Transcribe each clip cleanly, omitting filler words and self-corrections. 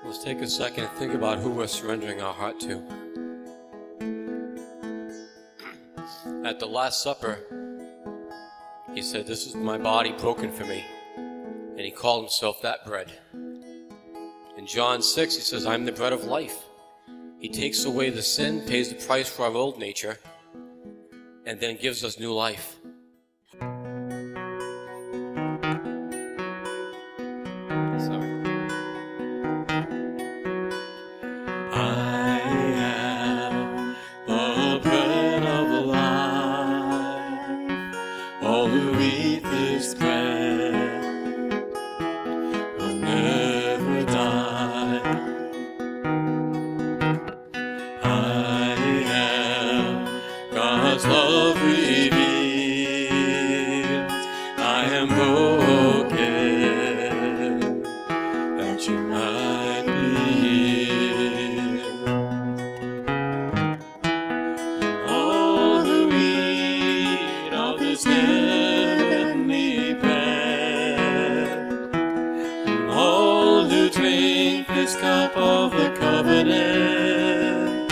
Let's take a second and think about who we're surrendering our heart to. At the Last Supper, he said, "This is my body broken for me." And he called himself that bread. In John 6, he says, "I'm the bread of life." He takes away the sin, pays the price for our old nature, and then gives us new life. Sorry. I am the bread of life. All who eat this bread will never die. I am God's love revealed. I am broken that you might be healed. All who eat of this heavenly bread, and all who drink this cup of the covenant,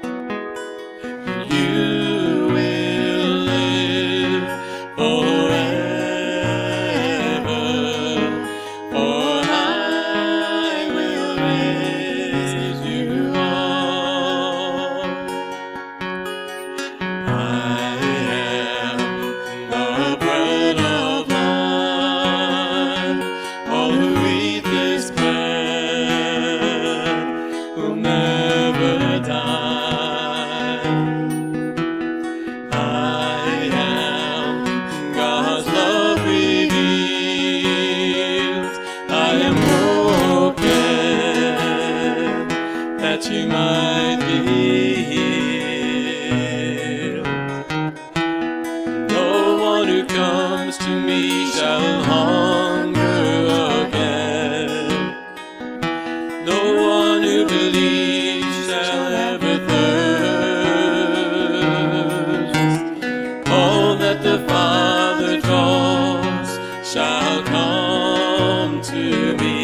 you will live forever, for I will raise you up. I am the bread of life. All who eat this bread will never die. I am God's love revealed. I am broken that you might be healed. No one who comes to me shall hunger again. No one who believes shall ever thirst. All that the Father draws shall come to me.